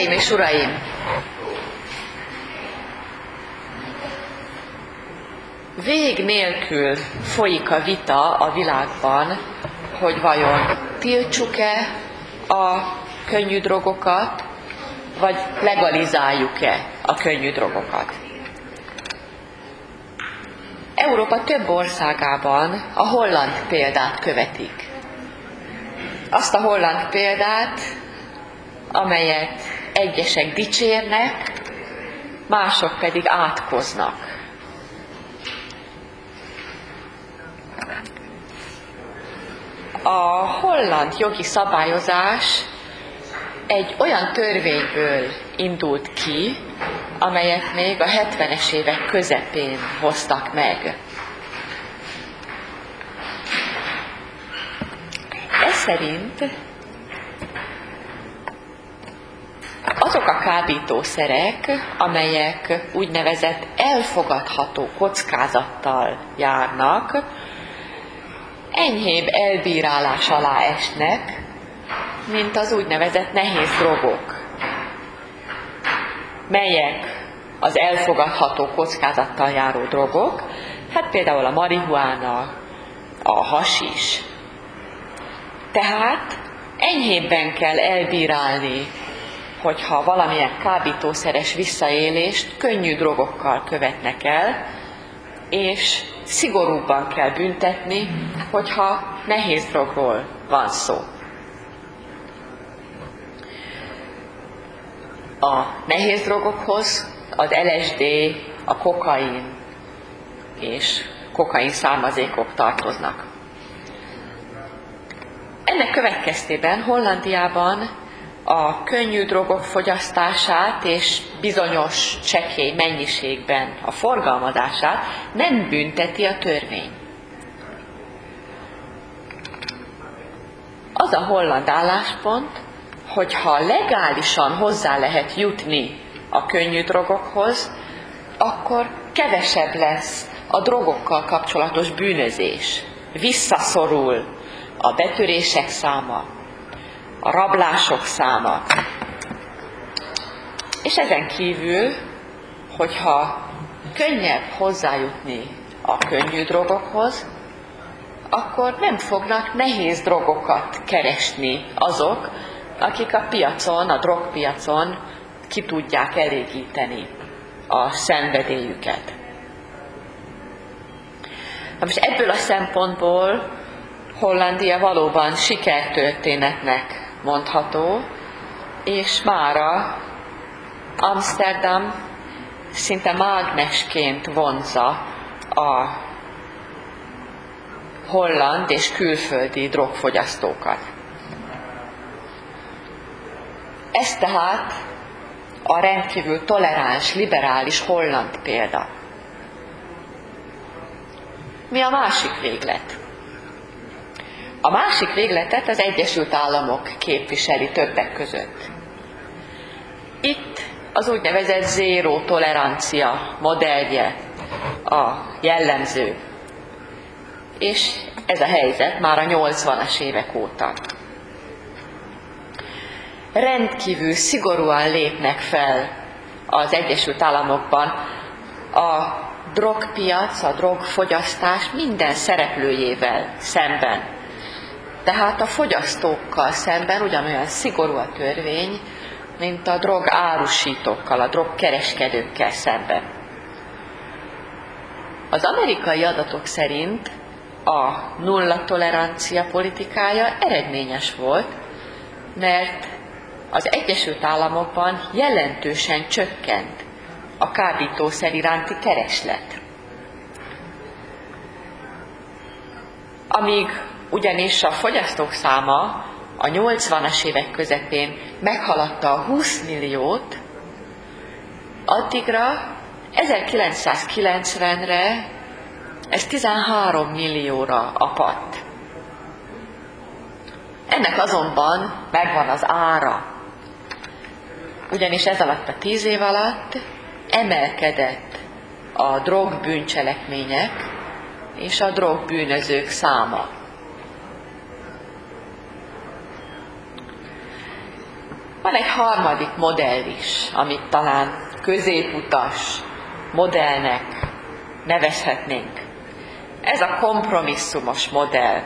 Hölgyeim és uraim! Vég nélkül folyik a vita a világban, hogy vajon tiltsuk-e a könnyű drogokat, vagy legalizáljuk-e a könnyű drogokat. Európa több országában a holland példát követik. Azt a holland példát, amelyet egyesek dicsérnek, mások pedig átkoznak. A holland jogi szabályozás egy olyan törvényből indult ki, amelyet még a 70-es évek közepén hoztak meg. Ez szerint azok a kábítószerek, amelyek úgynevezett elfogadható kockázattal járnak, enyhébb elbírálás alá esnek, mint az úgynevezett nehéz drogok, melyek az elfogadható kockázattal járó drogok, hát például a marihuána, a hasis. Tehát enyhébben kell elbírálni, hogyha valamilyen kábítószeres visszaélést könnyű drogokkal követnek el, és szigorúbban kell büntetni, hogyha nehéz drogról van szó. A nehéz drogokhoz az LSD, a kokain és kokain származékok tartoznak. Ennek következtében Hollandiában a könnyű drogok fogyasztását és bizonyos csekély mennyiségben a forgalmazását nem bünteti a törvény. Az a holland álláspont, hogyha legálisan hozzá lehet jutni a könnyű drogokhoz, akkor kevesebb lesz a drogokkal kapcsolatos bűnözés. Visszaszorul a betörések száma, a rablások száma. És ezen kívül, hogyha könnyebb hozzájutni a könnyű drogokhoz, akkor nem fognak nehéz drogokat keresni azok, akik a piacon, a drogpiacon ki tudják elégíteni a szenvedélyüket. Na most ebből a szempontból Hollandia valóban sikertörténetnek mondható, és mára Amsterdam szinte mágnesként vonzza a holland és külföldi drogfogyasztókat. Ez tehát a rendkívül toleráns, liberális holland példa. Mi a másik véglet? A másik végletet az Egyesült Államok képviseli többek között. Itt az úgynevezett zéró tolerancia modellje a jellemző. És ez a helyzet már a 80-as évek óta. Rendkívül szigorúan lépnek fel az Egyesült Államokban a drogpiac, a drogfogyasztás minden szereplőjével szemben. Tehát a fogyasztókkal szemben ugyanolyan szigorú a törvény, mint a drogárusítókkal, a drogkereskedőkkel szemben. Az amerikai adatok szerint a nulla tolerancia politikája eredményes volt, mert az Egyesült Államokban jelentősen csökkent a kábítószer iránti kereslet. Amíg ugyanis a fogyasztók száma a 80-as évek közepén meghaladta a 20 milliót, addigra 1990-re ez 13 millióra apadt. Ennek azonban megvan az ára, ugyanis ez alatt a 10 év alatt emelkedett a drogbűncselekmények és a drogbűnözők száma. Van egy harmadik modell is, amit talán középutas modellnek nevezhetnénk. Ez a kompromisszumos modell.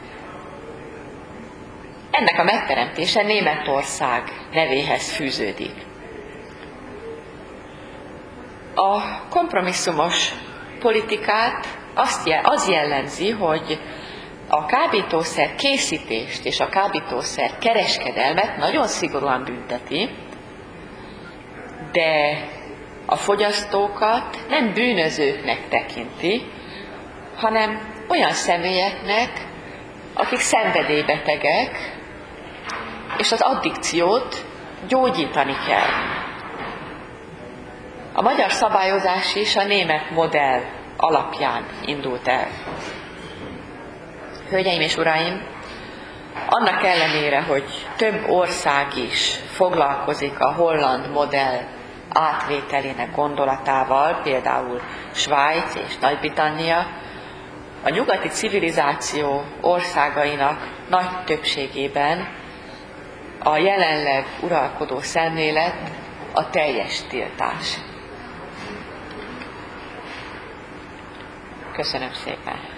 Ennek a megteremtése Németország nevéhez fűződik. A kompromisszumos politikát az jellemzi, hogy a kábítószer készítést és a kábítószer kereskedelmet nagyon szigorúan bünteti, de a fogyasztókat nem bűnözőknek tekinti, hanem olyan személyeknek, akik szenvedélybetegek, és az addikciót gyógyítani kell. A magyar szabályozás is a német modell alapján indult el. Hölgyeim és uraim, annak ellenére, hogy több ország is foglalkozik a holland modell átvételének gondolatával, például Svájc és Nagy-Britannia, a nyugati civilizáció országainak nagy többségében a jelenleg uralkodó szemlélet a teljes tiltás. Köszönöm szépen!